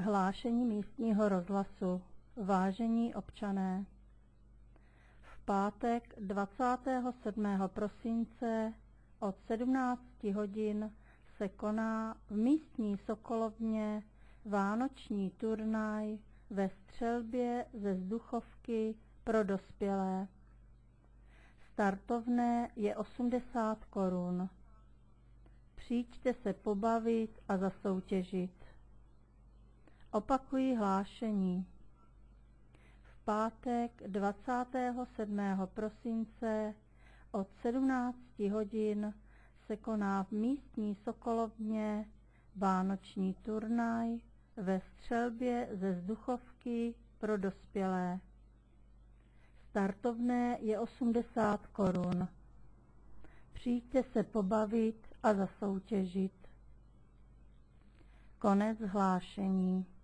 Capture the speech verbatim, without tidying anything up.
Hlášení místního rozhlasu. Vážení občané, v pátek dvacátého sedmého prosince od sedmnácti hodin se koná v místní Sokolovně vánoční turnaj ve střelbě ze vzduchovky pro dospělé. Startovné je osmdesát korun. Přijďte se pobavit a zasoutěžit. Opakuji hlášení. V pátek dvacátého sedmého prosince od sedmnácti hodin se koná v místní Sokolovně vánoční turnaj ve střelbě ze vzduchovky pro dospělé. Startovné je osmdesát korun. Přijďte se pobavit a zasoutěžit. Konec hlášení.